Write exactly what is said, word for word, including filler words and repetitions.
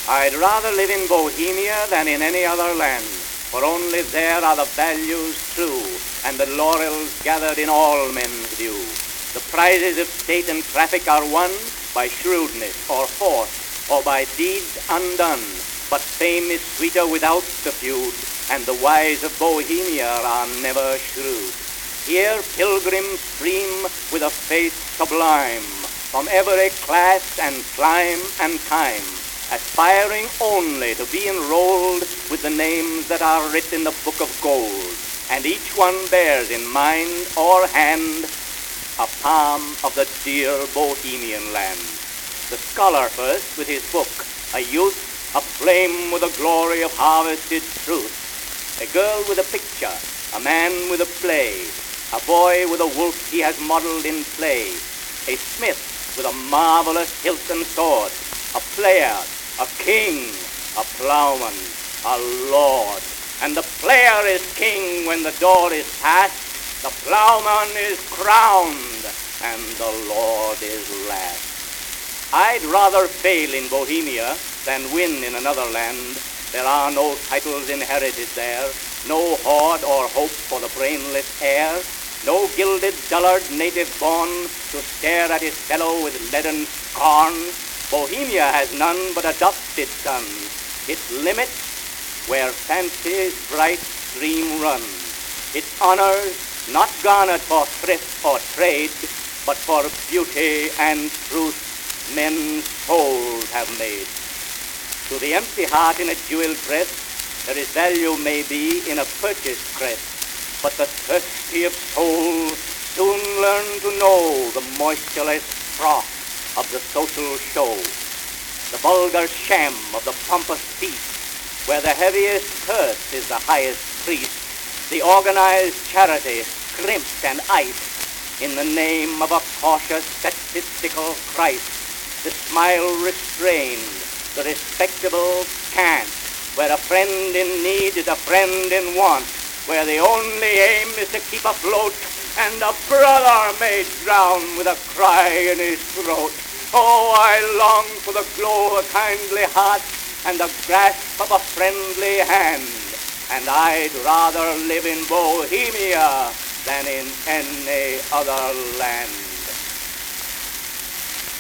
I'd rather live in Bohemia than in any other land, for only there are the values true, and the laurels gathered in all men's view. The prizes of state and traffic are won by shrewdness or force, or by deeds undone, but fame is sweeter without the feud, and the wise of Bohemia are never shrewd. Here pilgrims stream with a faith sublime, from every class and clime and time, aspiring only to be enrolled with the names that are writ in the book of gold, and each one bears in mind or hand a palm of the dear Bohemian land. The scholar first with his book, a youth aflame with the glory of harvested truth, a girl with a picture, a man with a play, a boy with a wolf he has modeled in play, a smith with a marvelous hilt and sword, a player, a king, a plowman, a lord. And the player is king when the door is passed, the plowman is crowned, and the lord is last. I'd rather fail in Bohemia than win in another land. There are no titles inherited there, no hoard or hope for the brainless heir, no gilded dullard native born to stare at his fellow with leaden scorn. Bohemia has none but adopted sons, its limits where fancy's bright stream runs, its honors not garnered for thrift or trade, but for beauty and truth men's souls have made. To the empty heart in a jeweled dress, there is value maybe in a purchased crest, but the thirsty of soul soon learn to know the moistureless froth of the social show, the vulgar sham of the pompous feast, where the heaviest curse is the highest priest, the organized charity scrimped and iced in the name of a cautious statistical Christ, the smile restrained, the respectable cant, where a friend in need is a friend in want, where the only aim is to keep afloat, and a brother may drown with a cry in his throat. Oh, I long for the glow of a kindly heart and the grasp of a friendly hand, and I'd rather live in Bohemia than in any other land.